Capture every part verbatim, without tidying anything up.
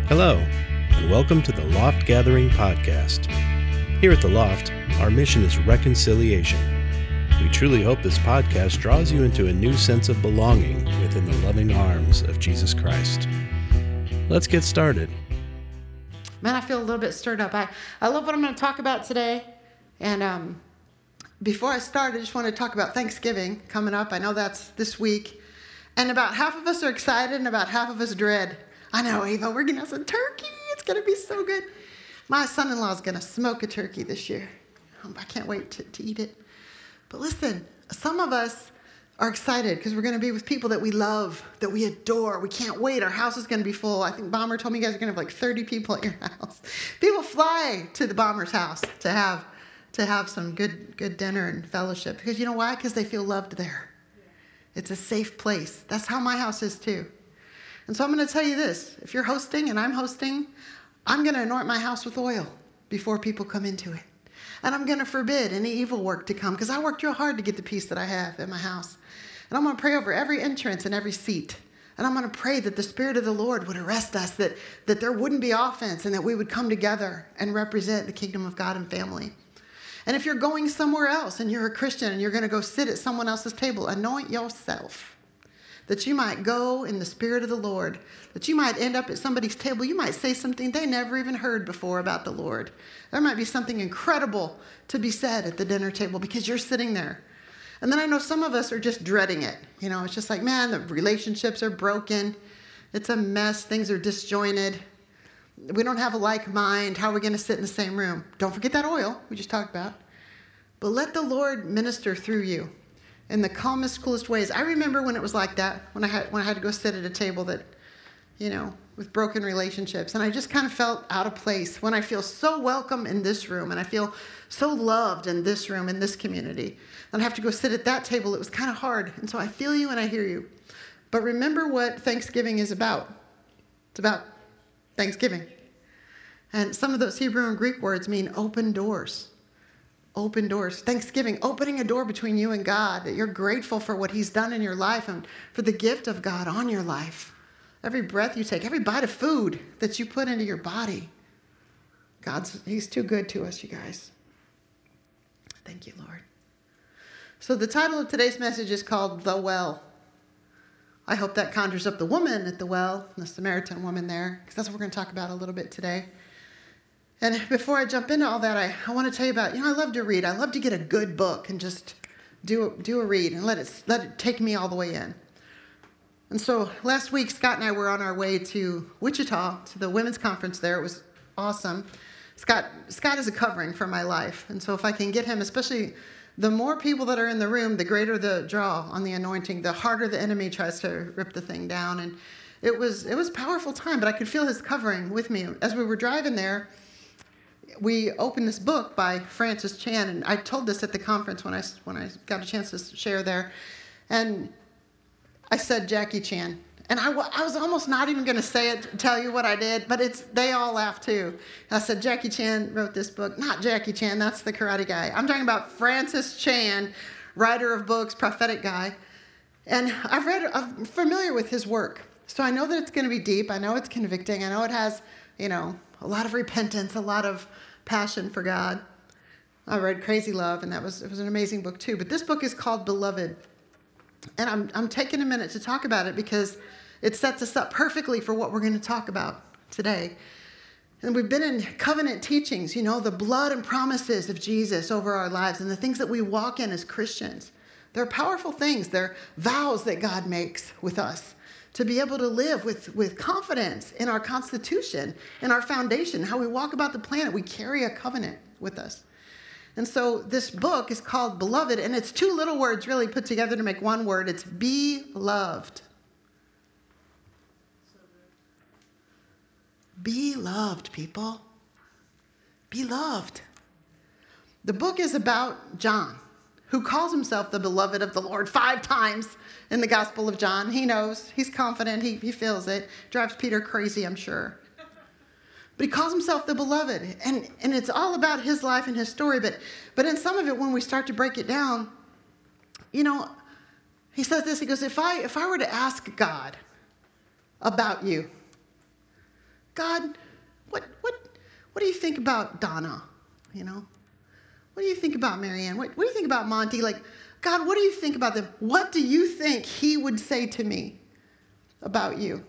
Hello, and welcome to the Loft Gathering Podcast. Here at the Loft, our mission is reconciliation. We truly hope this podcast draws you into a new sense of belonging within the loving arms of Jesus Christ. Let's get started. Man, I feel a little bit stirred up. I, I love what I'm going to talk about today. And um, before I start, I just want to talk about Thanksgiving coming up. I know that's this week. And about half of us are excited and about half of us dread. I know, Ava, we're going to have some turkey. It's going to be so good. My son-in-law is going to smoke a turkey this year. I can't wait to, to eat it. But listen, some of us are excited because we're going to be with people that we love, that we adore. We can't wait. Our house is going to be full. I think Bomber told me you guys are going to have like thirty people at your house. People fly to the Bomber's house to have to have some good good dinner and fellowship. Because you know why? Because they feel loved there. It's a safe place. That's how my house is too. And so I'm going to tell you this. If you're hosting and I'm hosting, I'm going to anoint my house with oil before people come into it. And I'm going to forbid any evil work to come because I worked real hard to get the peace that I have in my house. And I'm going to pray over every entrance and every seat. And I'm going to pray that the Spirit of the Lord would arrest us, that, that there wouldn't be offense, and that we would come together and represent the kingdom of God and family. And if you're going somewhere else and you're a Christian and you're going to go sit at someone else's table, anoint yourself. That you might go in the Spirit of the Lord, that you might end up at somebody's table. You might say something they never even heard before about the Lord. There might be something incredible to be said at the dinner table because you're sitting there. And then I know some of us are just dreading it. You know, it's just like, man, the relationships are broken. It's a mess. Things are disjointed. We don't have a like mind. How are we going to sit in the same room? Don't forget that oil we just talked about. But let the Lord minister through you in the calmest, coolest ways. I remember when it was like that, when I had when I had to go sit at a table that, you know, with broken relationships. And I just kind of felt out of place when I feel so welcome in this room and I feel so loved in this room, in this community. And I have to go sit at that table. It was kind of hard. And so I feel you and I hear you. But remember what Thanksgiving is about. It's about Thanksgiving. And some of those Hebrew and Greek words mean open doors. Open doors. Thanksgiving, opening a door between you and God, that you're grateful for what he's done in your life and for the gift of God on your life. Every breath you take, every bite of food that you put into your body. God's, he's too good to us, you guys. Thank you, Lord. So the title of today's message is called The Well. I hope that conjures up the woman at the well, the Samaritan woman there, because that's what we're going to talk about a little bit today. And before I jump into all that, I, I want to tell you about, you know, I love to read. I love to get a good book and just do a, do a read and let it, let it take me all the way in. And so last week, Scott and I were on our way to Wichita, to the women's conference there. It was awesome. Scott, Scott is a covering for my life. And so if I can get him, especially the more people that are in the room, the greater the draw on the anointing, the harder the enemy tries to rip the thing down. And it was, it was a powerful time, but I could feel his covering with me. As we were driving there, we opened this book by Francis Chan, and I told this at the conference when I, when I got a chance to share there. And I said Jackie Chan. And I, I was almost not even going to say it, tell you what I did, but it's they all laughed too. I said Jackie Chan wrote this book. Not Jackie Chan, that's the karate guy. I'm talking about Francis Chan, writer of books, prophetic guy. And I've read, I'm familiar with his work. So I know that it's going to be deep. I know it's convicting. I know it has, you know, a lot of repentance, a lot of passion for God. I read Crazy Love, and that was it was an amazing book too. But this book is called Beloved. And I'm I'm taking a minute to talk about it because it sets us up perfectly for what we're going to talk about today. And we've been in covenant teachings, you know, the blood and promises of Jesus over our lives and the things that we walk in as Christians. They're powerful things. They're vows that God makes with us to be able to live with, with confidence in our constitution, in our foundation, how we walk about the planet. We carry a covenant with us. And so this book is called Beloved, and it's two little words really put together to make one word. It's be loved. Be loved, people. Be loved. The book is about John, who calls himself the beloved of the Lord five times in the Gospel of John. He knows. He's confident. He, he feels it. Drives Peter crazy, I'm sure. But he calls himself the beloved. And, and it's all about his life and his story. But, but in some of it, when we start to break it down, you know, he says this. He goes, if I, if I were to ask God about you, God, what what what do you think about Donna? You know, what do you think about Marianne? What, what do you think about Monty? Like, God, what do you think about them? What do you think he would say to me about you?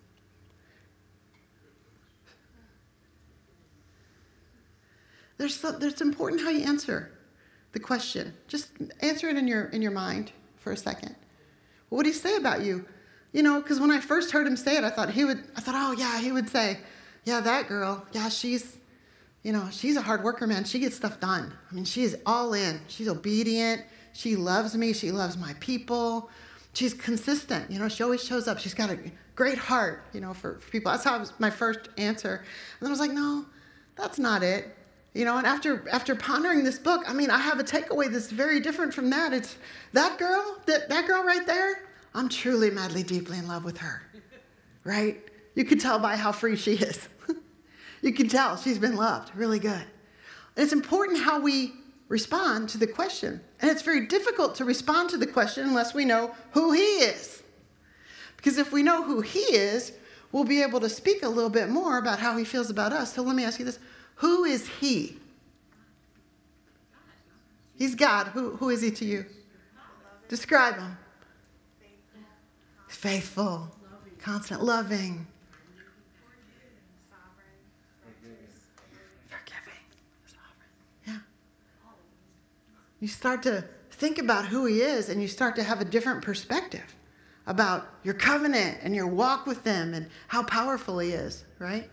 There's some, there's important how you answer the question. Just answer it in your in your mind for a second. What would he say about you? You know, because when I first heard him say it, I thought he would. I thought, oh yeah, he would say, yeah, that girl, yeah, she's, you know, she's a hard worker, man. She gets stuff done. I mean, she is all in. She's obedient. She loves me. She loves my people. She's consistent. You know, she always shows up. She's got a great heart, you know, for, for people. That's how it was my first answer. And then I was like, no, that's not it. You know, and after after pondering this book, I mean, I have a takeaway that's very different from that. It's that girl, that, that girl right there, I'm truly, madly, deeply in love with her, right? You could tell by how free she is. You can tell she's been loved really good. And it's important how we respond to the question. And it's very difficult to respond to the question unless we know who he is. Because if we know who he is, we'll be able to speak a little bit more about how he feels about us. So let me ask you this. Who is he? He's God. Who, who is he to you? Describe him. Faithful, constant, loving, forgiving, sovereign. Yeah. You start to think about who he is, and you start to have a different perspective about your covenant and your walk with him and how powerful he is, right?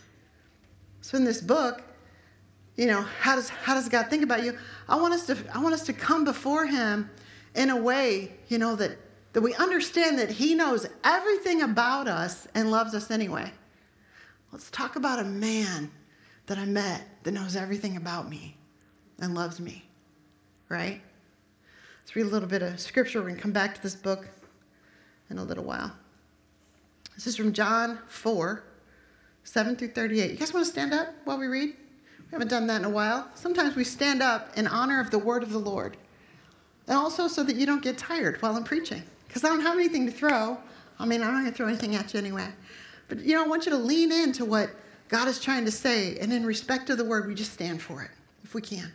So in this book, you know, how does how does God think about you? I want us to I want us to come before him in a way, you know, that that we understand that he knows everything about us and loves us anyway. Let's talk about a man that I met that knows everything about me and loves me, right? Let's read a little bit of scripture. We're going to come back to this book in a little while. This is from John four, seven through thirty-eight. You guys want to stand up while we read? We haven't done that in a while. Sometimes we stand up in honor of the word of the Lord. And also so that you don't get tired while I'm preaching. Because I don't have anything to throw. I mean, I'm not going to throw anything at you anyway. But, you know, I want you to lean into what God is trying to say. And in respect to the word, we just stand for it, if we can.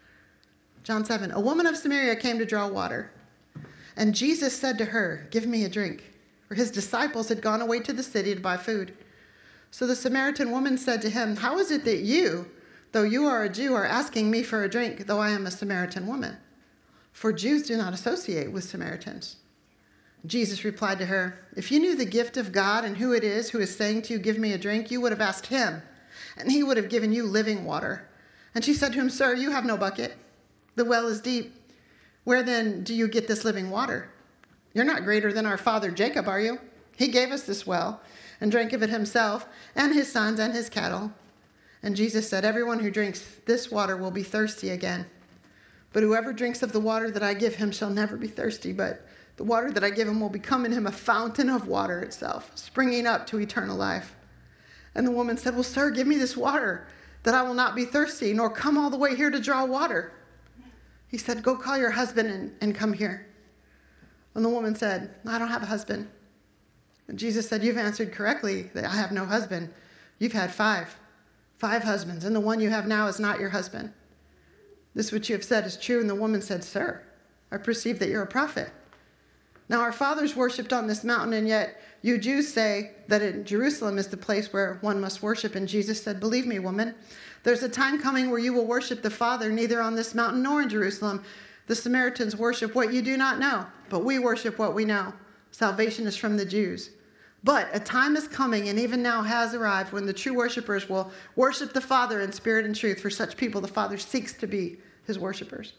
John seven. A woman of Samaria came to draw water. And Jesus said to her, give me a drink. For his disciples had gone away to the city to buy food. So the Samaritan woman said to him, how is it that you, though you are a Jew, are asking me for a drink, though I am a Samaritan woman? For Jews do not associate with Samaritans. Jesus replied to her, if you knew the gift of God and who it is who is saying to you, give me a drink, you would have asked him, and he would have given you living water. And she said to him, sir, you have no bucket. The well is deep. Where then do you get this living water? You're not greater than our father Jacob, are you? He gave us this well and drank of it himself and his sons and his cattle. And Jesus said, everyone who drinks this water will be thirsty again. But whoever drinks of the water that I give him shall never be thirsty, but the water that I give him will become in him a fountain of water itself, springing up to eternal life. And the woman said, well, sir, give me this water, that I will not be thirsty, nor come all the way here to draw water. He said, go call your husband and, and come here. And the woman said, I don't have a husband. And Jesus said, you've answered correctly that I have no husband. You've had five, five husbands, and the one you have now is not your husband. This which you have said is true. And the woman said, sir, I perceive that you're a prophet. Now our fathers worshipped on this mountain, and yet you Jews say that in Jerusalem is the place where one must worship. And Jesus said, believe me, woman, there's a time coming where you will worship the Father neither on this mountain nor in Jerusalem. The Samaritans worship what you do not know, but we worship what we know. Salvation is from the Jews. But a time is coming, and even now has arrived, when the true worshipers will worship the Father in spirit and truth. For such people, the Father seeks to be his worshipers.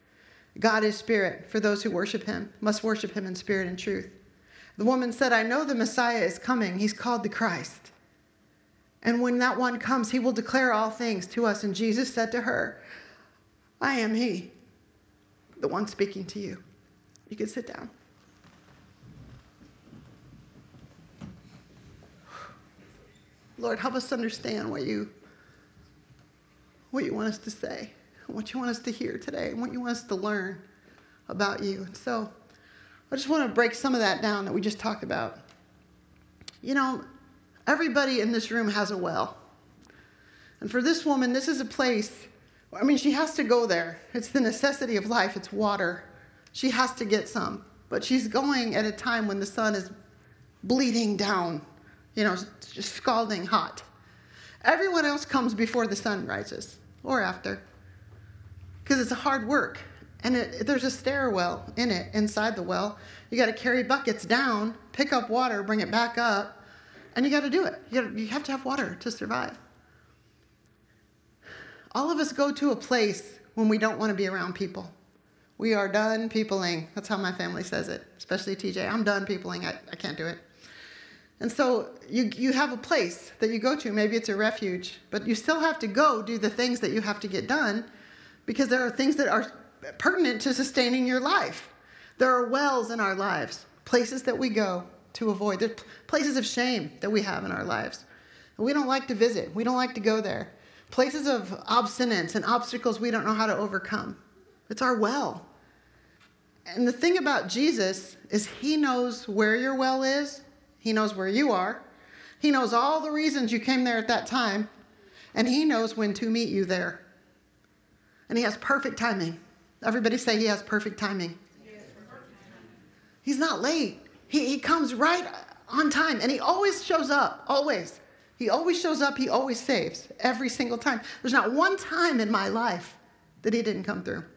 God is spirit. For those who worship him must worship him in spirit and truth. The woman said, I know the Messiah is coming. He's called the Christ. And when that one comes, he will declare all things to us. And Jesus said to her, I am he, the one speaking to you. You can sit down. Lord, help us understand what you, what you want us to say, what you want us to hear today, and what you want us to learn about you. And so I just want to break some of that down that we just talked about. You know, Everybody in this room has a well. And for this woman, this is a place, I mean, she has to go there. It's the necessity of life. It's water. She has to get some. But she's going at a time when the sun is bleeding down, you know, just scalding hot. Everyone else comes before the sun rises or after because it's a hard work. And it, there's a stairwell in it, inside the well. You got to carry buckets down, pick up water, bring it back up, and you got to do it. You, gotta, you have to have water to survive. All of us go to a place when we don't want to be around people. We are done peopling. That's how my family says it, especially T J. I'm done peopling. I, I can't do it. And so you, you have a place that you go to. Maybe it's a refuge, but you still have to go do the things that you have to get done because there are things that are pertinent to sustaining your life. There are wells in our lives, places that we go to avoid. There's places of shame that we have in our lives. We don't like to visit. We don't like to go there. Places of obstinance and obstacles we don't know how to overcome. It's our well. And the thing about Jesus is he knows where your well is. He knows where you are. He knows all the reasons you came there at that time. And he knows when to meet you there. And he has perfect timing. Everybody say he has perfect timing. He has perfect timing. He's not late. He, he comes right on time. And he always shows up. Always. He always shows up. He always saves. Every single time. There's not one time in my life that he didn't come through.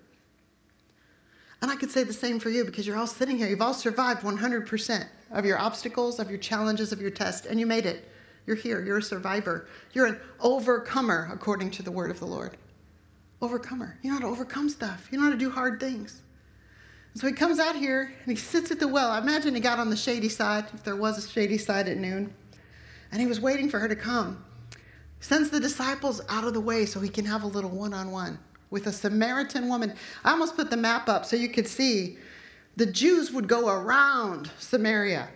And I could say the same for you because you're all sitting here. You've all survived one hundred percent of your obstacles, of your challenges, of your test, and you made it. You're here. You're a survivor. You're an overcomer, according to the word of the Lord. Overcomer. You know how to overcome stuff. You know how to do hard things. And so he comes out here and he sits at the well. I imagine he got on the shady side, if there was a shady side at noon, and he was waiting for her to come. He sends the disciples out of the way so he can have a little one-on-one with a Samaritan woman. I almost put the map up so you could see the Jews would go around Samaria,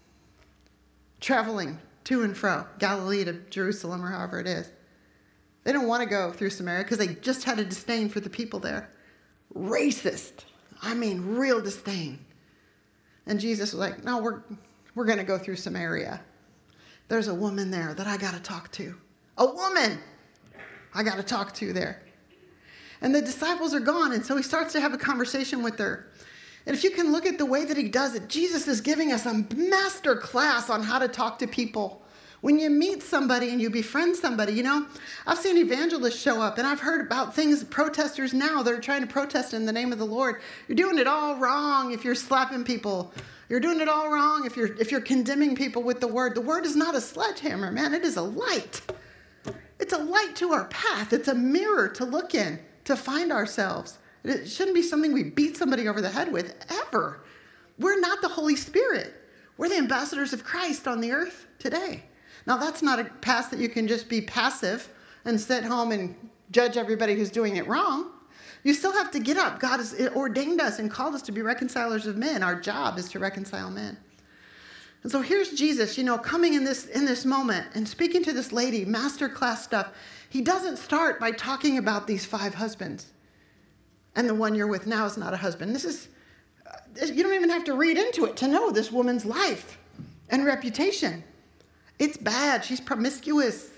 traveling to and fro, Galilee to Jerusalem or however it is. They don't want to go through Samaria because they just had a disdain for the people there. Racist. I mean, real disdain. And Jesus was like, no, we're, we're going to go through Samaria. There's a woman there that I got to talk to. A woman I got to talk to there. And the disciples are gone, and so he starts to have a conversation with her. And if you can look at the way that he does it, Jesus is giving us a master class on how to talk to people. When you meet somebody and you befriend somebody, you know, I've seen evangelists show up, and I've heard about things, protesters now that are trying to protest in the name of the Lord. You're doing it all wrong if you're slapping people. You're doing it all wrong if you're if you're condemning people with the word. The word is not a sledgehammer, man. It is a light. It's a light to our path. It's a mirror to look in, to find ourselves. It shouldn't be something we beat somebody over the head with, ever. We're not the Holy Spirit. We're the ambassadors of Christ on the earth today. Now, that's not a path that you can just be passive and sit home and judge everybody who's doing it wrong. You still have to get up. God has ordained us and called us to be reconcilers of men. Our job is to reconcile men. And so here's Jesus, you know, coming in this in this moment and speaking to this lady, masterclass stuff. He doesn't start by talking about these five husbands. And the one you're with now is not a husband. This is, you don't even have to read into it to know this woman's life and reputation. It's bad. She's promiscuous.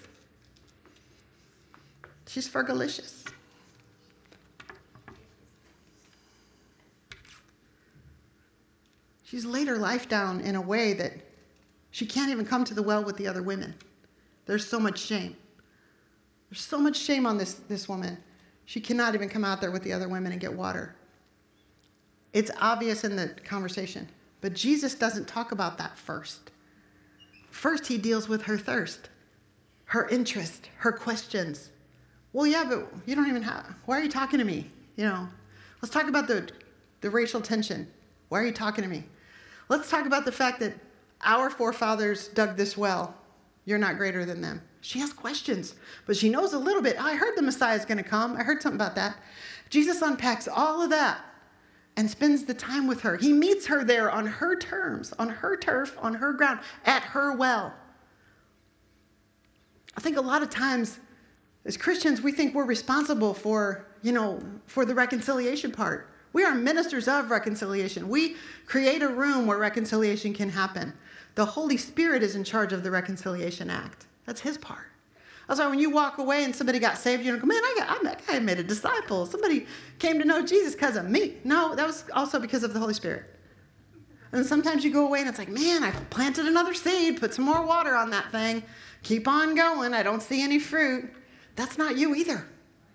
She's fergalicious. She's laid her life down in a way that she can't even come to the well with the other women. There's so much shame. There's so much shame on this, this woman. She cannot even come out there with the other women and get water. It's obvious in the conversation. But Jesus doesn't talk about that first. First, he deals with her thirst, her interest, her questions. Well, yeah, but you don't even have, why are you talking to me? You know, let's talk about the, the racial tension. Why are you talking to me? Let's talk about the fact that our forefathers dug this well. You're not greater than them. She has questions, but she knows a little bit. I heard the Messiah is going to come. I heard something about that. Jesus unpacks all of that and spends the time with her. He meets her there on her terms, on her turf, on her ground, at her well. I think a lot of times as Christians, we think we're responsible for, you know, for the reconciliation part. We are ministers of reconciliation. We create a room where reconciliation can happen. The Holy Spirit is in charge of the reconciliation act. That's his part. That's why when you walk away and somebody got saved, you don't go, man, I got, that guy made a disciple. Somebody came to know Jesus because of me. No, that was also because of the Holy Spirit. And sometimes you go away and it's like, man, I planted another seed, put some more water on that thing, keep on going, I don't see any fruit. That's not you either.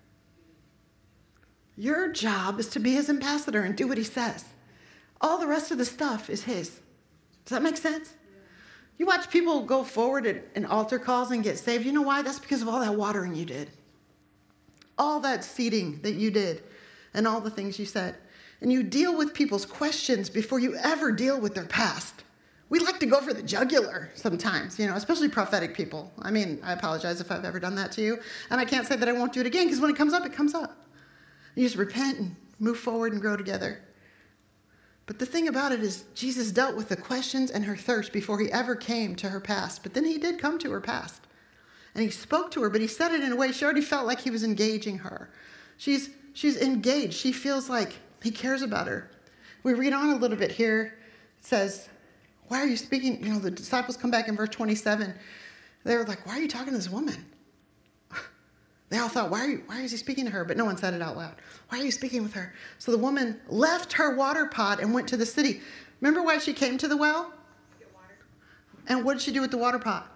Your job is to be his ambassador and do what he says. All the rest of the stuff is his. Does that make sense? You watch people go forward at, in altar calls and get saved. You know why? That's because of all that watering you did. All that seeding that you did and all the things you said. And you deal with people's questions before you ever deal with their past. We like to go for the jugular sometimes, you know, especially prophetic people. I mean, I apologize if I've ever done that to you. And I can't say that I won't do it again, because when it comes up, it comes up. You just repent and move forward and grow together. But the thing about it is Jesus dealt with the questions and her thirst before he ever came to her past. But then he did come to her past. And he spoke to her, but he said it in a way she already felt like he was engaging her. She's, she's engaged. She feels like he cares about her. We read on a little bit here. It says, why are you speaking? You know, the disciples come back in verse twenty-seven. They were like, why are you talking to this woman? They all thought, why are you, why is he speaking to her? But no one said it out loud. Why are you speaking with her? So the woman left her water pot and went to the city. Remember why she came to the well? Get water. And what did she do with the water pot?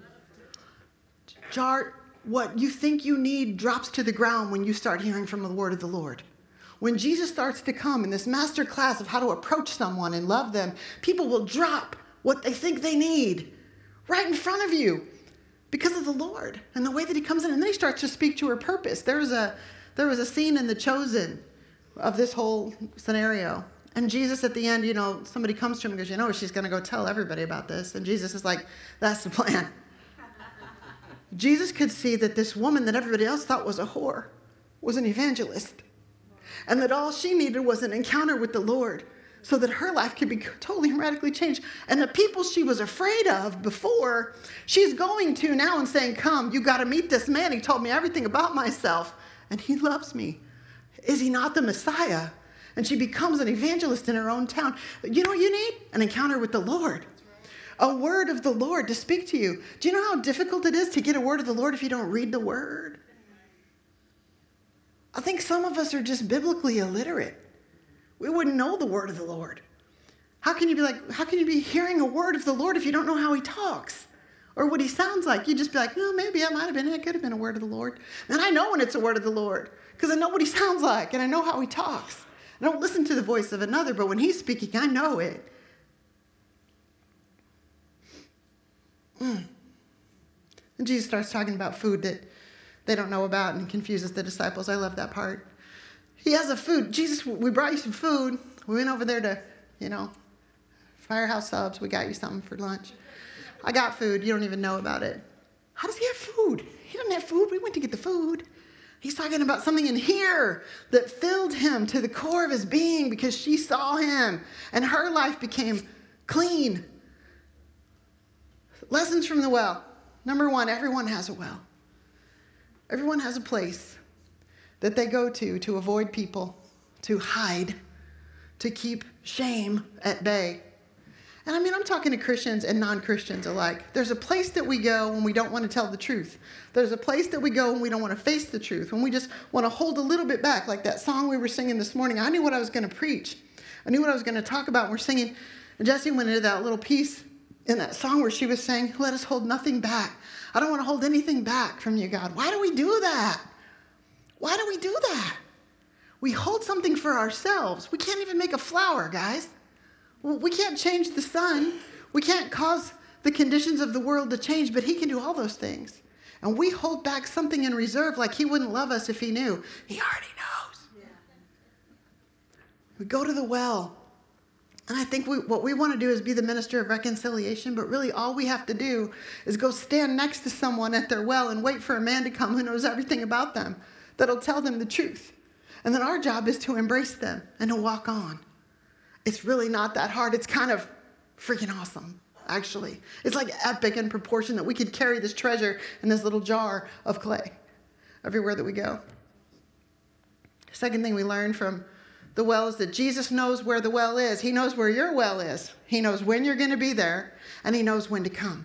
Jar, what you think you need drops to the ground when you start hearing from the word of the Lord. When Jesus starts to come in this master class of how to approach someone and love them, people will drop what they think they need right in front of you because of the Lord and the way that he comes in. And then he starts to speak to her purpose. There was a, there was a scene in The Chosen of this whole scenario. And Jesus at the end, you know, somebody comes to him and goes, you know, she's going to go tell everybody about this. And Jesus is like, that's the plan. Jesus could see that this woman that everybody else thought was a whore was an evangelist. And that all she needed was an encounter with the Lord so that her life could be totally radically changed. And the people she was afraid of before, she's going to now and saying, come, you got to meet this man. He told me everything about myself, and he loves me. Is he not the Messiah? And she becomes an evangelist in her own town. You know what you need? An encounter with the Lord. A word of the Lord to speak to you. Do you know how difficult it is to get a word of the Lord if you don't read the word? I think some of us are just biblically illiterate. We wouldn't know the word of the Lord. How can you be like, how can you be hearing a word of the Lord if you don't know how he talks or what he sounds like? You just be like, no, maybe that might have been, it could have been a word of the Lord. And I know when it's a word of the Lord because I know what he sounds like and I know how he talks. I don't listen to the voice of another, but when he's speaking, I know it. Mm. And Jesus starts talking about food that they don't know about and confuses the disciples. I love that part. He has a food. Jesus, we brought you some food. We went over there to, you know, Firehouse Subs. We got you something for lunch. I got food. You don't even know about it. How does he have food? He doesn't have food. We went to get the food. He's talking about something in here that filled him to the core of his being because she saw him and her life became clean. Lessons from the well. Number one, everyone has a well. Everyone has a place that they go to to avoid people, to hide, to keep shame at bay. And I mean, I'm talking to Christians and non-Christians alike. There's a place that we go when we don't want to tell the truth. There's a place that we go when we don't want to face the truth, when we just want to hold a little bit back, like that song we were singing this morning. I knew what I was going to preach. I knew what I was going to talk about. We're singing, and Jessie went into that little piece in that song where she was saying, let us hold nothing back. I don't want to hold anything back from you, God. Why do we do that? Why do we do that? We hold something for ourselves. We can't even make a flower, guys. We can't change the sun. We can't cause the conditions of the world to change, but he can do all those things. And we hold back something in reserve like he wouldn't love us if he knew. He already knows. Yeah. We go to the well. And I think we, what we want to do is be the minister of reconciliation, but really all we have to do is go stand next to someone at their well and wait for a man to come who knows everything about them, that'll tell them the truth. And then our job is to embrace them and to walk on. It's really not that hard. It's kind of freaking awesome, actually. It's like epic in proportion that we could carry this treasure in this little jar of clay everywhere that we go. The second thing we learn from The well is that Jesus knows where the well is. He knows where your well is. He knows when you're going to be there, and he knows when to come.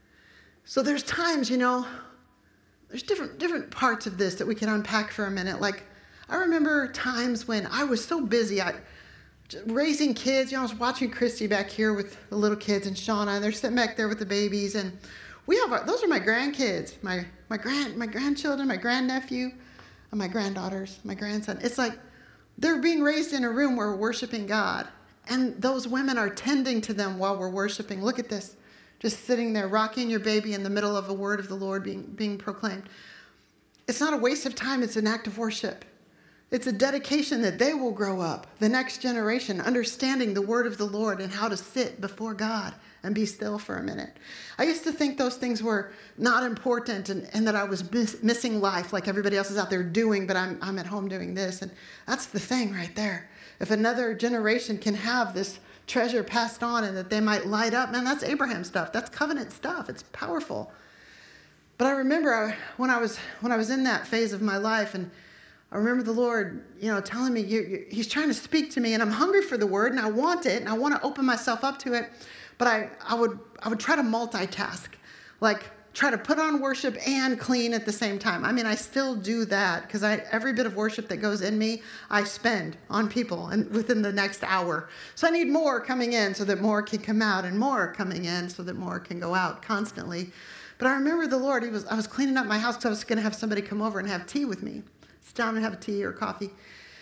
So there's times, you know, there's different different parts of this that we can unpack for a minute. Like, I remember times when I was so busy, I raising kids. You know, I was watching Christy back here with the little kids and Shauna, and they're sitting back there with the babies. And we have our, those are my grandkids, my my grand my grandchildren, my grandnephew, and my granddaughters, my grandson. It's like they're being raised in a room where we're worshiping God, and those women are tending to them while we're worshiping. Look at this. Just sitting there, rocking your baby in the middle of a word of the Lord being, being proclaimed. It's not a waste of time. It's an act of worship. It's a dedication that they will grow up, the next generation, understanding the word of the Lord and how to sit before God and be still for a minute. I used to think those things were not important and, and that I was miss, missing life like everybody else is out there doing, but I'm, I'm at home doing this. And that's the thing right there. If another generation can have this treasure passed on and that they might light up, man, that's Abraham stuff. That's covenant stuff. It's powerful. But I remember I, when I was when I was in that phase of my life, and I remember the Lord, you know, telling me, you, you, he's trying to speak to me, and I'm hungry for the word, and I want it, and I want to open myself up to it. But I, I would I would try to multitask, like try to put on worship and clean at the same time. I mean, I still do that because I every bit of worship that goes in me, I spend on people and within the next hour. So I need more coming in so that more can come out, and more coming in so that more can go out constantly. But I remember the Lord, he was I was cleaning up my house because I was going to have somebody come over and have tea with me. Sit down and have a tea or coffee.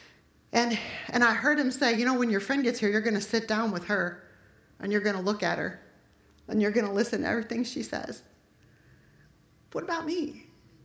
And and I heard him say, you know, when your friend gets here, you're going to sit down with her and you're going to look at her and you're going to listen to everything she says. What about me?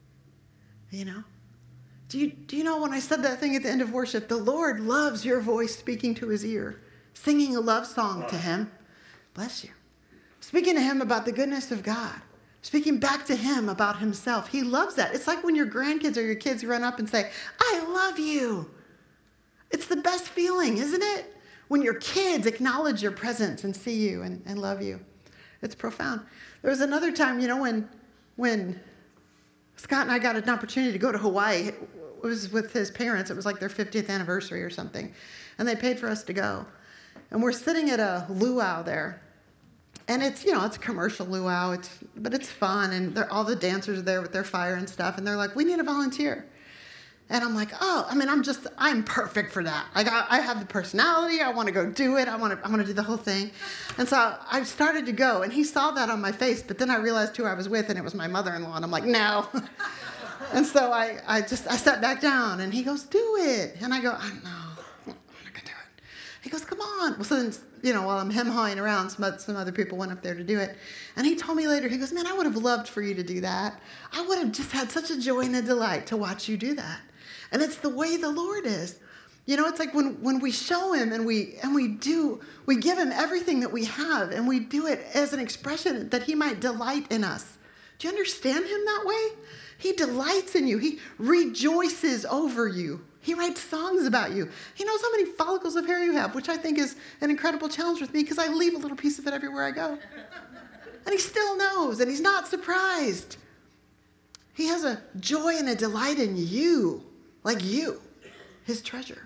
You know? Do you, do you know when I said that thing at the end of worship, the Lord loves your voice speaking to his ear, singing a love song to him. Bless you. Speaking to him about the goodness of God. Speaking back to him about himself. He loves that. It's like when your grandkids or your kids run up and say, I love you. It's the best feeling, isn't it? When your kids acknowledge your presence and see you and, and love you. It's profound. There was another time, you know, when when Scott and I got an opportunity to go to Hawaii. It was with his parents. It was like their fiftieth anniversary or something. And they paid for us to go. And we're sitting at a luau there. And it's, you know, it's a commercial luau, it's, but it's fun. And all the dancers are there with their fire and stuff. And they're like, we need a volunteer. And I'm like, oh, I mean, I'm just, I'm perfect for that. Like, I, I have the personality. I want to go do it. I want to, I want to do the whole thing. And so I started to go. And he saw that on my face. But then I realized who I was with, and it was my mother-in-law. And I'm like, no. And so I, I just, I sat back down. And he goes, do it. And I go, I no, I'm not going to do it. He goes, come on. Well, so then, you know, while I'm hem-hawing around, some, some other people went up there to do it. And he told me later, he goes, man, I would have loved for you to do that. I would have just had such a joy and a delight to watch you do that. And it's the way the Lord is. You know, it's like when, when we show him and we and we do, we give him everything that we have, and we do it as an expression that he might delight in us. Do you understand him that way? He delights in you. He rejoices over you. He writes songs about you. He knows how many follicles of hair you have, which I think is an incredible challenge with me because I leave a little piece of it everywhere I go. And he still knows, and he's not surprised. He has a joy and a delight in you. Like you, his treasure.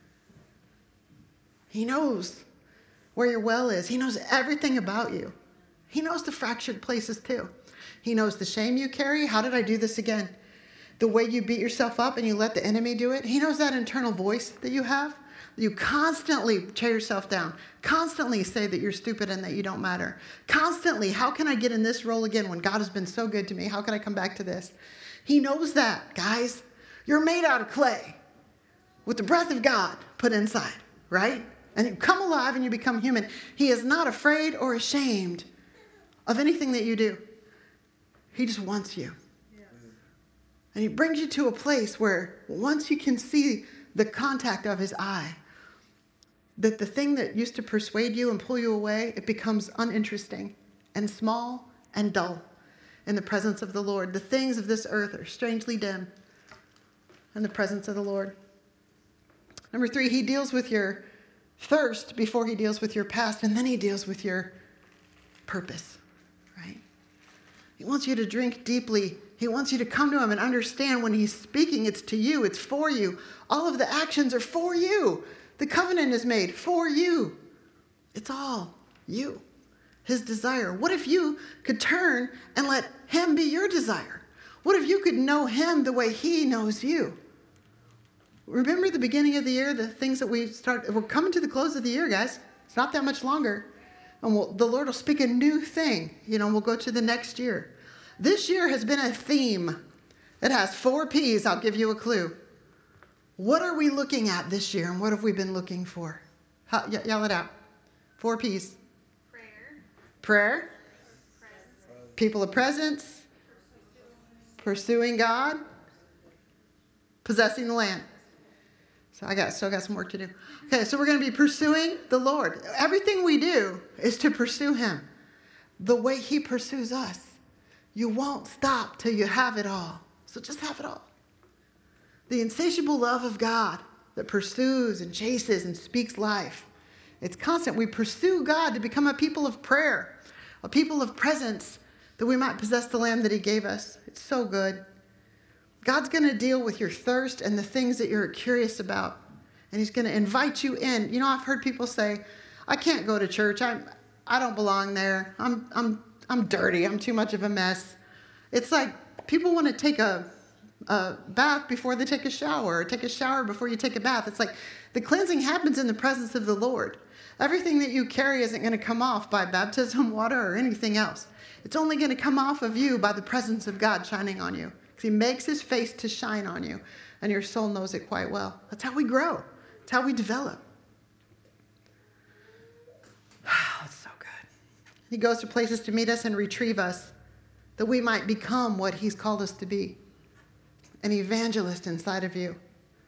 He knows where your well is. He knows everything about you. He knows the fractured places too. He knows the shame you carry. How did I do this again? The way you beat yourself up and you let the enemy do it. He knows that internal voice that you have. You constantly tear yourself down. Constantly say that you're stupid and that you don't matter. Constantly, how can I get in this role again when God has been so good to me? How can I come back to this? He knows that, guys. You're made out of clay with the breath of God put inside, right? And you come alive and you become human. He is not afraid or ashamed of anything that you do. He just wants you. Yes. And he brings you to a place where once you can see the contact of his eye, that the thing that used to persuade you and pull you away, it becomes uninteresting and small and dull in the presence of the Lord. The things of this earth are strangely dim in the presence of the Lord. Number three, he deals with your thirst before he deals with your past, and then he deals with your purpose, right? He wants you to drink deeply. He wants you to come to him and understand when he's speaking, it's to you, it's for you. All of the actions are for you. The covenant is made for you. It's all you, his desire. What if you could turn and let him be your desire? What if you could know him the way he knows you? Remember the beginning of the year, the things that we start, we're coming to the close of the year, guys. It's not that much longer. And we'll, the Lord will speak a new thing. You know, we'll go to the next year. This year has been a theme. It has four P's. I'll give you a clue. What are we looking at this year, and what have we been looking for? How, y- yell it out. Four P's. Prayer. Prayer. Presence. People of presence. Pursuing God. Possessing the land. So I got still got some work to do. Okay, so we're going to be pursuing the Lord. Everything we do is to pursue him the way he pursues us. You won't stop till you have it all. So just have it all. The insatiable love of God that pursues and chases and speaks life. It's constant. We pursue God to become a people of prayer, a people of presence, that we might possess the land that he gave us. It's so good. God's going to deal with your thirst and the things that you're curious about. And he's going to invite you in. You know, I've heard people say, I can't go to church. I'm, I don't belong there. I'm, I'm, I'm dirty. I'm too much of a mess. It's like people want to take a, a bath before they take a shower, or take a shower before you take a bath. It's like the cleansing happens in the presence of the Lord. Everything that you carry isn't going to come off by baptism, water, or anything else. It's only going to come off of you by the presence of God shining on you. He makes his face to shine on you, and your soul knows it quite well. That's how we grow. That's how we develop. That's so good. He goes to places to meet us and retrieve us, that we might become what he's called us to be, an evangelist inside of you.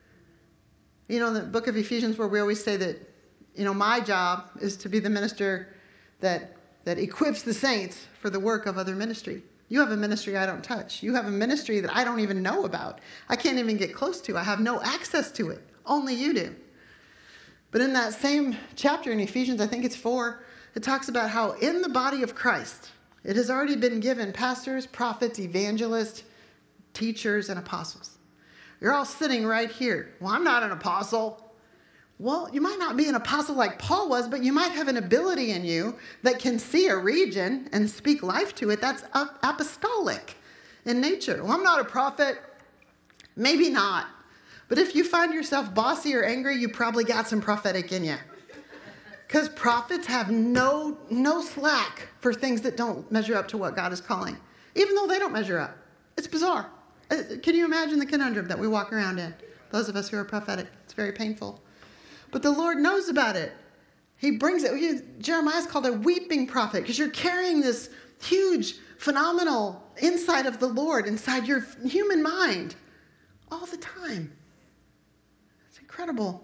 You know, in the book of Ephesians, where we always say that, you know, my job is to be the minister that, that equips the saints for the work of other ministry. You have a ministry I don't touch. You have a ministry that I don't even know about. I can't even get close to. I have no access to it. Only you do. But in that same chapter in Ephesians, I think it's four, it talks about how in the body of Christ, it has already been given pastors, prophets, evangelists, teachers, and apostles. You're all sitting right here. Well, I'm not an apostle. Well, you might not be an apostle like Paul was, but you might have an ability in you that can see a region and speak life to it. That's apostolic in nature. Well, I'm not a prophet. Maybe not. But if you find yourself bossy or angry, you probably got some prophetic in you. Because prophets have no, no slack for things that don't measure up to what God is calling, even though they don't measure up. It's bizarre. Can you imagine the conundrum that we walk around in? Those of us who are prophetic. It's very painful. But the Lord knows about it. He brings it. Jeremiah's called a weeping prophet because you're carrying this huge, phenomenal insight of the Lord inside your human mind all the time. It's incredible.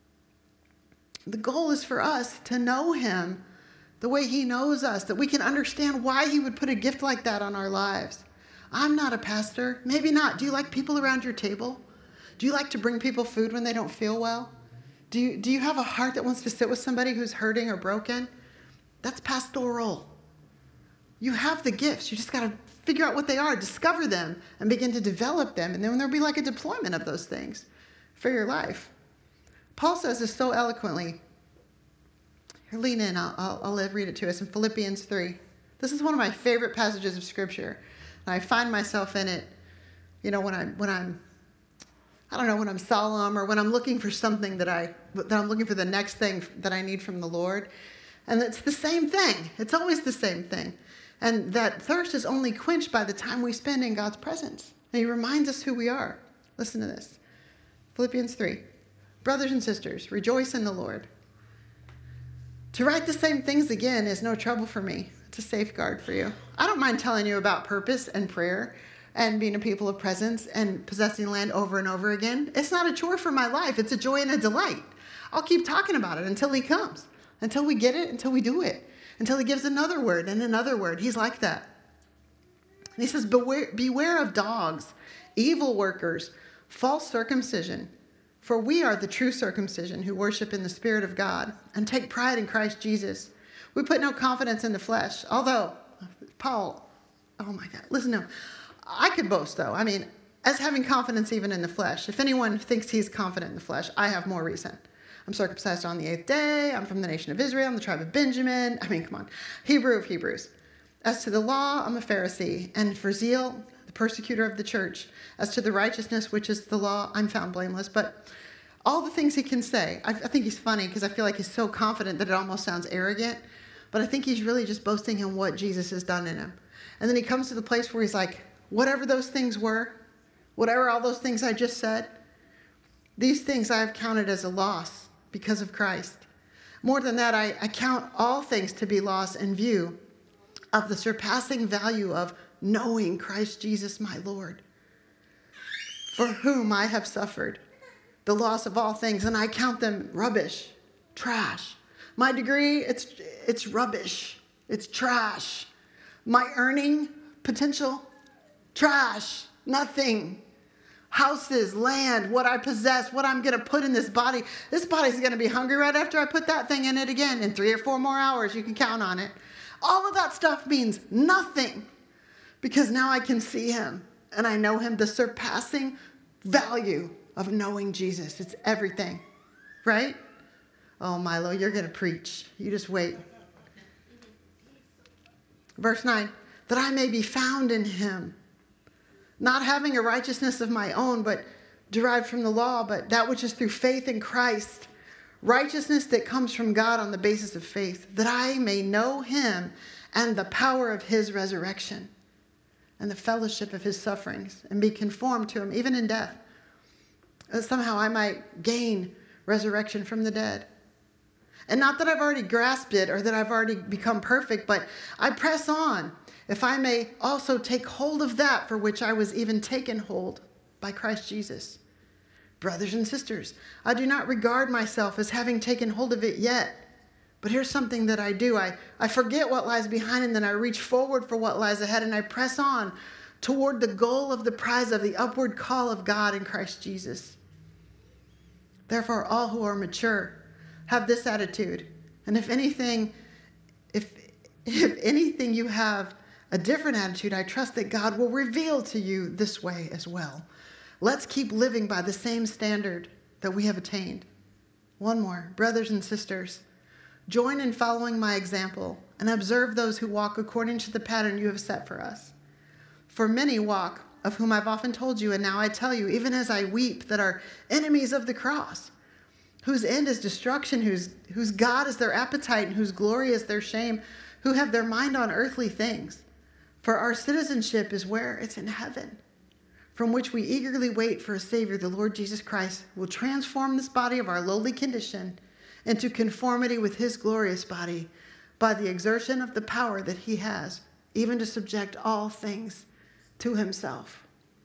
The goal is for us to know him the way he knows us, that we can understand why he would put a gift like that on our lives. I'm not a pastor. Maybe not. Do you like people around your table? Do you like to bring people food when they don't feel well? Do you, do you have a heart that wants to sit with somebody who's hurting or broken? That's pastoral. You have the gifts. You just got to figure out what they are, discover them, and begin to develop them. And then there'll be like a deployment of those things for your life. Paul says this so eloquently. Here, lean in. I'll, I'll, I'll read it to us in Philippians three. This is one of my favorite passages of Scripture. And I find myself in it, you know, when I'm, when I'm I don't know, when I'm solemn or when I'm looking for something that, I, that I'm looking for the next thing that I need from the Lord. And it's the same thing. It's always the same thing. And that thirst is only quenched by the time we spend in God's presence. And he reminds us who we are. Listen to this. Philippians three. Brothers and sisters, rejoice in the Lord. To write the same things again is no trouble for me. It's a safeguard for you. I don't mind telling you about purpose and prayer and being a people of presence and possessing land over and over again. It's not a chore for my life. It's a joy and a delight. I'll keep talking about it until he comes, until we get it, until we do it, until he gives another word and another word. He's like that. And he says, beware, beware of dogs, evil workers, false circumcision, for we are the true circumcision who worship in the Spirit of God and take pride in Christ Jesus. We put no confidence in the flesh, although, Paul, oh my God, listen to him. I could boast, though. I mean, as having confidence even in the flesh. If anyone thinks he's confident in the flesh, I have more reason. I'm circumcised on the eighth day. I'm from the nation of Israel. I'm the tribe of Benjamin. I mean, come on. Hebrew of Hebrews. As to the law, I'm a Pharisee. And for zeal, the persecutor of the church. As to the righteousness, which is the law, I'm found blameless. But all the things he can say, I, I think he's funny because I feel like he's so confident that it almost sounds arrogant. But I think he's really just boasting in what Jesus has done in him. And then he comes to the place where he's like, whatever those things were, whatever all those things I just said, these things I have counted as a loss because of Christ. More than that, I, I count all things to be lost in view of the surpassing value of knowing Christ Jesus my Lord, for whom I have suffered the loss of all things, and I count them rubbish, trash. My degree, it's it's rubbish, it's trash. My earning potential, trash, nothing. Houses, land, what I possess, what I'm going to put in this body. This body's going to be hungry right after I put that thing in it again. In three or four more hours, you can count on it. All of that stuff means nothing because now I can see him and I know him, the surpassing value of knowing Jesus. It's everything, right? Oh, Milo, you're going to preach. You just wait. Verse nine, that I may be found in him, not having a righteousness of my own, but derived from the law, but that which is through faith in Christ, righteousness that comes from God on the basis of faith, that I may know him and the power of his resurrection and the fellowship of his sufferings and be conformed to him, even in death, that somehow I might gain resurrection from the dead. And not that I've already grasped it or that I've already become perfect, but I press on, if I may also take hold of that for which I was even taken hold by Christ Jesus. Brothers and sisters, I do not regard myself as having taken hold of it yet. But here's something that I do. I, I forget what lies behind, and then I reach forward for what lies ahead, and I press on toward the goal of the prize of the upward call of God in Christ Jesus. Therefore, all who are mature have this attitude. And if anything, if if anything you have a different attitude, I trust that God will reveal to you this way as well. Let's keep living by the same standard that we have attained. One more. Brothers and sisters, join in following my example and observe those who walk according to the pattern you have set for us. For many walk, of whom I've often told you, and now I tell you, even as I weep, that are enemies of the cross, whose end is destruction, whose, whose God is their appetite, and whose glory is their shame, who have their mind on earthly things. For our citizenship is where? It's in heaven, from which we eagerly wait for a Savior, the Lord Jesus Christ, who will transform this body of our lowly condition into conformity with his glorious body by the exertion of the power that he has, even to subject all things to himself.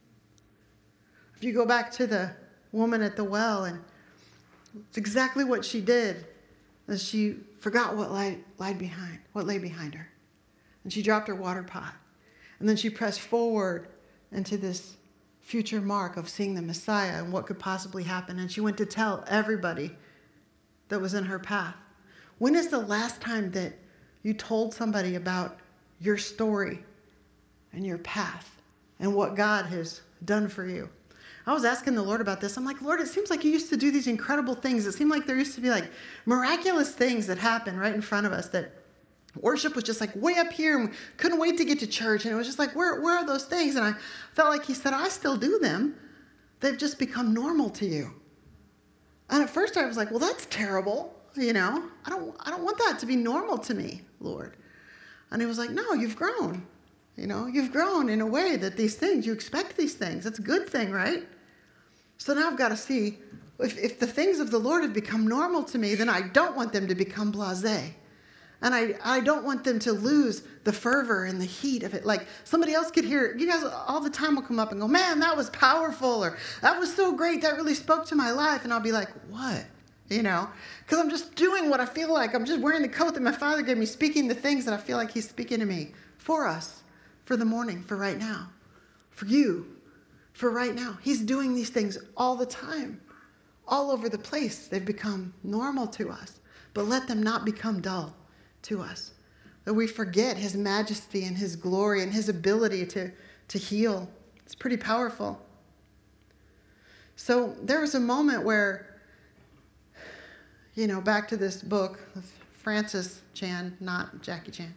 If you go back to the woman at the well, and it's exactly what she did, as she forgot what lied, lied behind, what lay behind her. And she dropped her water pot. And then she pressed forward into this future mark of seeing the Messiah and what could possibly happen. And she went to tell everybody that was in her path. When is the last time that you told somebody about your story and your path and what God has done for you? I was asking the Lord about this. I'm like, Lord, it seems like you used to do these incredible things. It seemed like there used to be like miraculous things that happen right in front of us, that worship was just like way up here and we couldn't wait to get to church. And it was just like, where, where are those things? And I felt like he said, I still do them. They've just become normal to you. And at first I was like, well, that's terrible. You know, I don't, I don't want that to be normal to me, Lord. And he was like, no, you've grown. You know, you've grown in a way that these things, you expect these things. That's a good thing, right? So now I've got to see, if, if the things of the Lord have become normal to me, then I don't want them to become blasé. And I, I don't want them to lose the fervor and the heat of it. Like somebody else could hear it. You guys all the time will come up and go, man, that was powerful. Or that was so great. That really spoke to my life. And I'll be like, what? You know, because I'm just doing what I feel like. I'm just wearing the coat that my Father gave me, speaking the things that I feel like he's speaking to me for us, for the morning, for right now, for you, for right now. He's doing these things all the time, all over the place. They've become normal to us, but let them not become dull to us, that we forget his majesty and his glory and his ability to, to heal. It's pretty powerful. So there was a moment where you know, back to this book with Francis Chan, not Jackie Chan.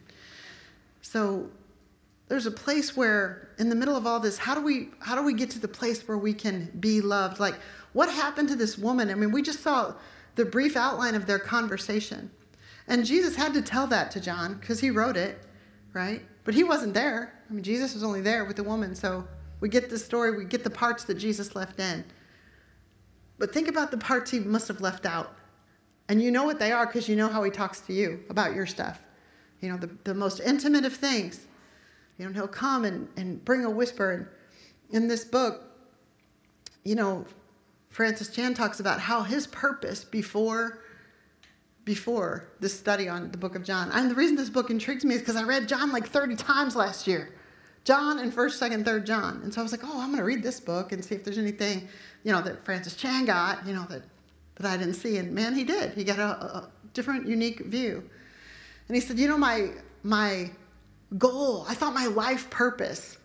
So there's a place where in the middle of all this, how do we how do we get to the place where we can be loved? Like, what happened to this woman? I mean, we just saw the brief outline of their conversation. And Jesus had to tell that to John because he wrote it, right? But he wasn't there. I mean, Jesus was only there with the woman. So we get the story, we get the parts that Jesus left in. But think about the parts he must have left out. And you know what they are because you know how he talks to you about your stuff. You know, the, the most intimate of things. You know, he'll come and, and bring a whisper. And in this book, you know, Francis Chan talks about how his purpose before, before this study on the book of John. And the reason this book intrigues me is because I read John like thirty times last year. John and first, second, third John. And so I was like, oh, I'm going to read this book and see if there's anything, you know, that Francis Chan got, you know, that, that I didn't see. And man, he did. He got a, a different, unique view. And he said, you know, my my goal, I thought my life purpose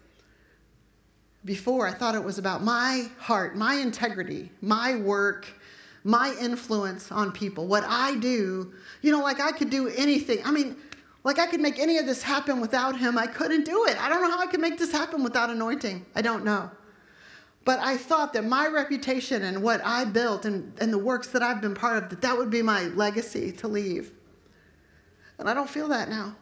before, I thought it was about my heart, my integrity, my work, my influence on people, what I do. You know, like I could do anything. I mean, like I could make any of this happen without him. I couldn't do it. I don't know how I could make this happen without anointing. I don't know. But I thought that my reputation and what I built and, and the works that I've been part of, that that would be my legacy to leave. And I don't feel that now.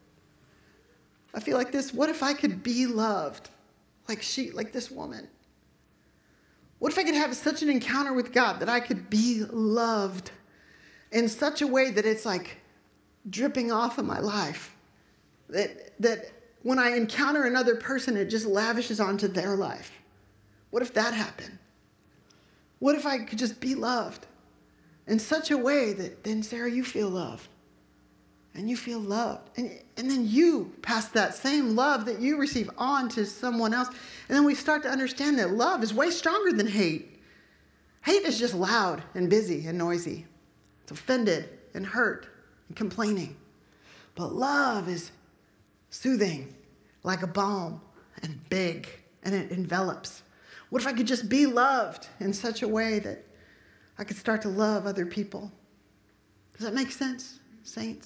I feel like this, what if I could be loved like she, like this woman? What if I could have such an encounter with God that I could be loved in such a way that it's like dripping off of my life? That, that when I encounter another person, it just lavishes onto their life. What if that happened? What if I could just be loved in such a way that then, Sarah, you feel loved? And you feel loved. And, and then you pass that same love that you receive on to someone else. And then we start to understand that love is way stronger than hate. Hate is just loud and busy and noisy. It's offended and hurt and complaining. But love is soothing, like a balm, and big, and it envelops. What if I could just be loved in such a way that I could start to love other people? Does that make sense, saints?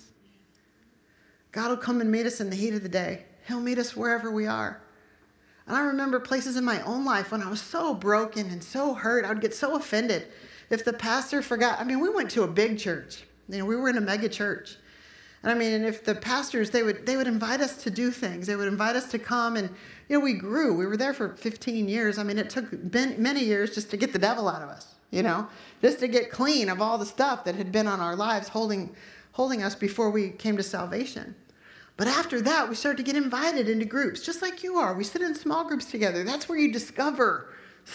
God will come and meet us in the heat of the day. He'll meet us wherever we are. And I remember places in my own life when I was so broken and so hurt, I would get so offended if the pastor forgot. I mean, we went to a big church. You know, we were in a mega church. And I mean, and if the pastors, they would they would invite us to do things. They would invite us to come and, you know, we grew. We were there for fifteen years. I mean, it took many years just to get the devil out of us, you know, just to get clean of all the stuff that had been on our lives holding, holding us before we came to salvation. But after that, we started to get invited into groups, just like you are. We sit in small groups together. That's where you discover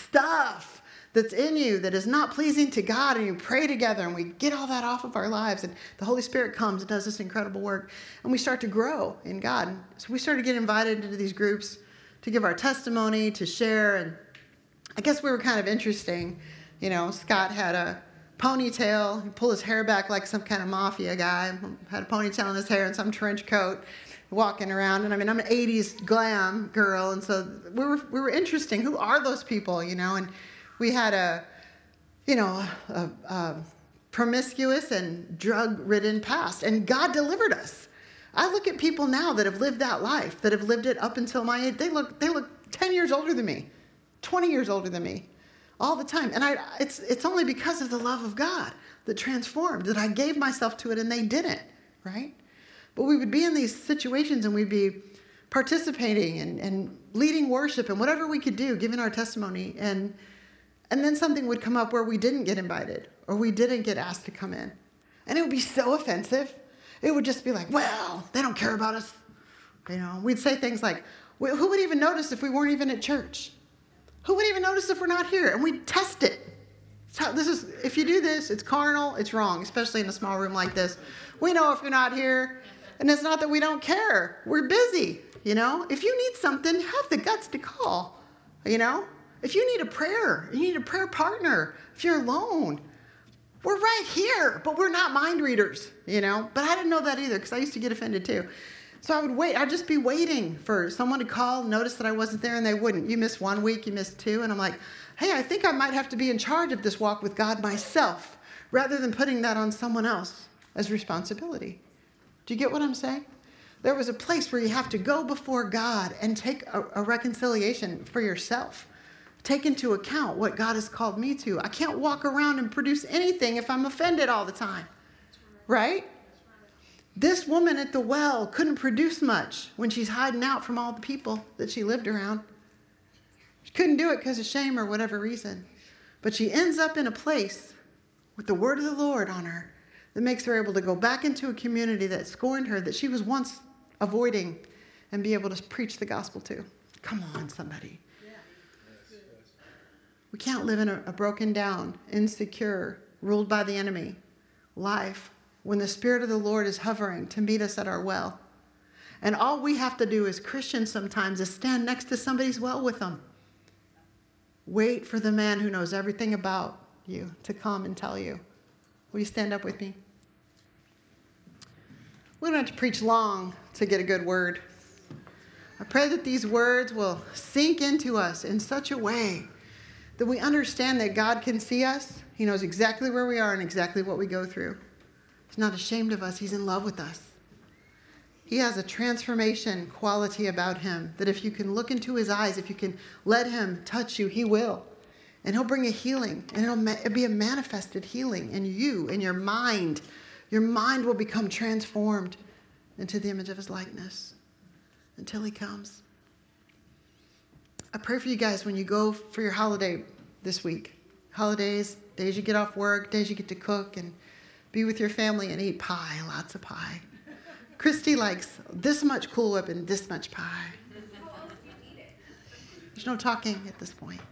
stuff that's in you that is not pleasing to God, and you pray together, and we get all that off of our lives, and the Holy Spirit comes and does this incredible work, and we start to grow in God. So we started to get invited into these groups to give our testimony, to share, and I guess we were kind of interesting. You know, Scott had a ponytail. He pulled his hair back like some kind of mafia guy. Had a ponytail in his hair and some trench coat, walking around. And I mean, I'm an eighties glam girl, and so we were we were interesting. Who are those people? You know, and we had a, you know, a, a promiscuous and drug-ridden past, and God delivered us. I look at people now that have lived that life, that have lived it up until my age. They look they look ten years older than me, twenty years older than me. All the time. And I, it's it's only because of the love of God that transformed, that I gave myself to it and they didn't, right? But we would be in these situations and we'd be participating and, and leading worship and whatever we could do, giving our testimony. And, and then something would come up where we didn't get invited or we didn't get asked to come in. And it would be so offensive. It would just be like, well, they don't care about us. You know, we'd say things like, well, who would even notice if we weren't even at church? Who would even notice if we're not here? And we test it. So this is, if you do this, it's carnal, it's wrong, especially in a small room like this. We know if you're not here. And it's not that we don't care. We're busy, you know. If you need something, have the guts to call, you know. If you need a prayer, you need a prayer partner. If you're alone, we're right here, but we're not mind readers, you know. But I didn't know that either because I used to get offended too. So I would wait. I'd just be waiting for someone to call, notice that I wasn't there, and they wouldn't. You missed one week, you missed two. And I'm like, hey, I think I might have to be in charge of this walk with God myself, rather than putting that on someone else as responsibility. Do you get what I'm saying? There was a place where you have to go before God and take a, a reconciliation for yourself. Take into account what God has called me to. I can't walk around and produce anything if I'm offended all the time. Right? This woman at the well couldn't produce much when she's hiding out from all the people that she lived around. She couldn't do it because of shame or whatever reason. But she ends up in a place with the word of the Lord on her that makes her able to go back into a community that scorned her, that she was once avoiding, and be able to preach the gospel to. Come on, somebody. We can't live in a, a broken down, insecure, ruled by the enemy life when the Spirit of the Lord is hovering to meet us at our well. And all we have to do as Christians sometimes is stand next to somebody's well with them. Wait for the man who knows everything about you to come and tell you. Will you stand up with me? We don't have to preach long to get a good word. I pray that these words will sink into us in such a way that we understand that God can see us. He knows exactly where we are and exactly what we go through. He's not ashamed of us. He's in love with us. He has a transformation quality about him that if you can look into his eyes, if you can let him touch you, he will. And he'll bring a healing, and it'll, ma- it'll be a manifested healing in you, in your mind. Your mind will become transformed into the image of his likeness until he comes. I pray for you guys when you go for your holiday this week. Holidays, days you get off work, days you get to cook and be with your family and eat pie, lots of pie. Christy likes this much Cool Whip and this much pie. There's no talking at this point.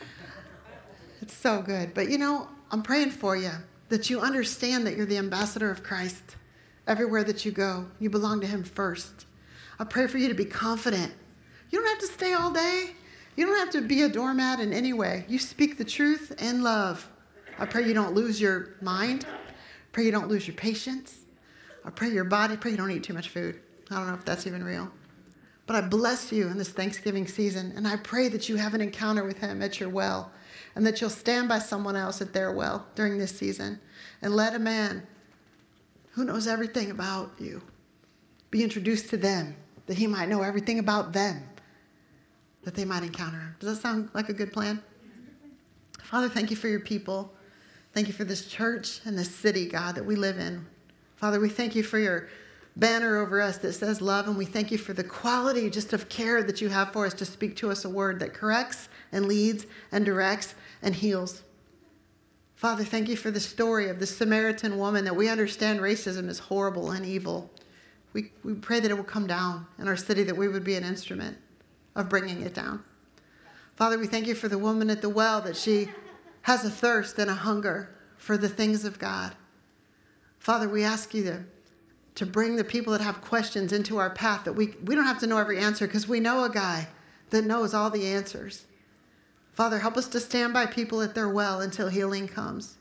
It's so good. But you know, I'm praying for you that you understand that you're the ambassador of Christ everywhere that you go. You belong to him first. I pray for you to be confident. You don't have to stay all day. You don't have to be a doormat in any way. You speak the truth in love. I pray you don't lose your mind. I pray you don't lose your patience. I pray your body. I pray you don't eat too much food. I don't know if that's even real. But I bless you in this Thanksgiving season, and I pray that you have an encounter with him at your well, and that you'll stand by someone else at their well during this season and let a man who knows everything about you be introduced to them, that he might know everything about them, that they might encounter him. Does that sound like a good plan? Father, thank you for your people. Thank you for this church and this city, God, that we live in. Father, we thank you for your banner over us that says love, and we thank you for the quality just of care that you have for us to speak to us a word that corrects and leads and directs and heals. Father, thank you for the story of the Samaritan woman, that we understand racism is horrible and evil. We, we pray that it will come down in our city, that we would be an instrument of bringing it down. Father, we thank you for the woman at the well, that she has a thirst and a hunger for the things of God. Father, we ask you to, to bring the people that have questions into our path, that we, we don't have to know every answer because we know a guy that knows all the answers. Father, help us to stand by people at their well until healing comes.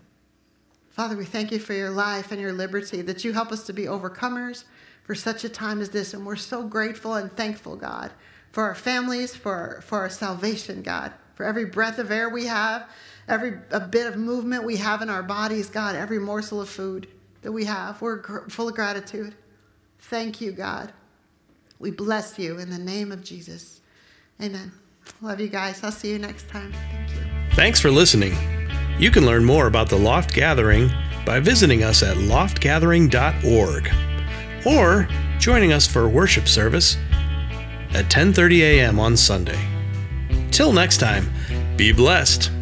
Father, we thank you for your life and your liberty, that you help us to be overcomers for such a time as this. And we're so grateful and thankful, God, for our families, for our, for our salvation, God, for every breath of air we have, every a bit of movement we have in our bodies, God, every morsel of food that we have. We're gr- full of gratitude. Thank you, God. We bless you in the name of Jesus. Amen. Love you guys. I'll see you next time. Thank you. Thanks for listening. You can learn more about the Loft Gathering by visiting us at loft gathering dot org or joining us for worship service at ten thirty a.m. on Sunday. Till next time, be blessed.